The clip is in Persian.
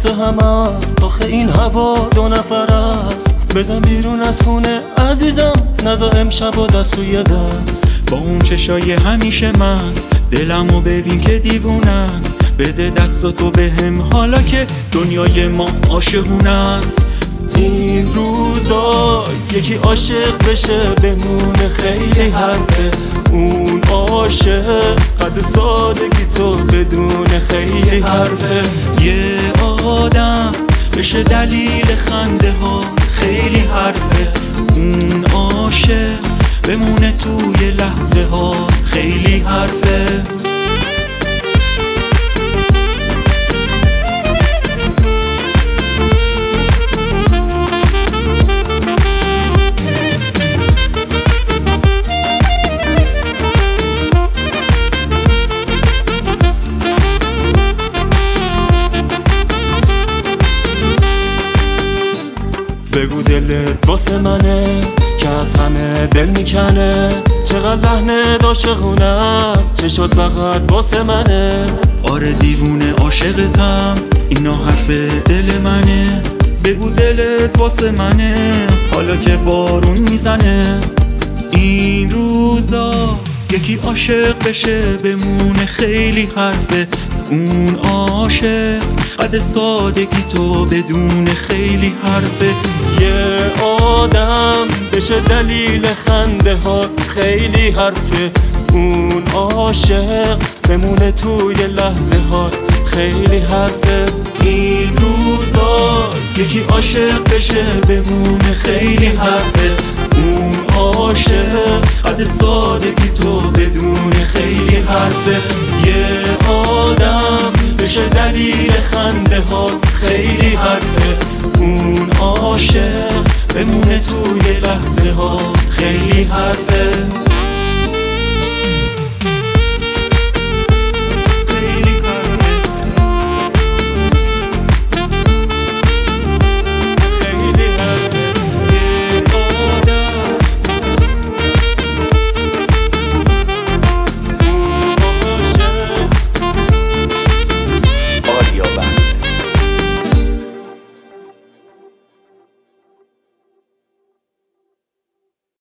واسه همه است. آخه این هوا دو نفر است. بزن بیرون از خونه عزیزم، نزا امشب و دست توی دست. با اون چشای همیشه مست دلمو ببین که دیوونه است. بده دستاتو بهم حالا که دنیای ما عاشقونه است. این روزا یکی عاشق بشه بمونه خیلی حرفه. اون عاشق قد سادگی تو بدون خیلی حرفه. یه آدم بشه دلیل خنده ها خیلی حرفه. اون عاشق بمونه توی لحظه ها خیلی حرفه. بگو دلت واسه منه که از همه دل میکنه. چقدر لحنت عاشقونه است، چه شد فقط واسه منه. آره دیوونه عاشقتم، اینا حرف دل منه. بگو دلت واسه منه حالا که بارون میزنه. این روزا یکی عاشق بشه بمونه خیلی حرفه. اون عاشق قد سادگی تو بدون خیلی حرفه. یه آدم بشه دلیل خنده ها خیلی حرفه. اون عاشق بمونه توی لحظه ها خیلی حرفه. این روزا یکی عاشق بشه بمونه خیلی حرفه. اون عاشق قد سادگی تو بدون خیلی حرفه. یه آدم بشه دلیل خنده ها خیلی حرفه. اون عاشق بمونه توی لحظه ها خیلی حرفه.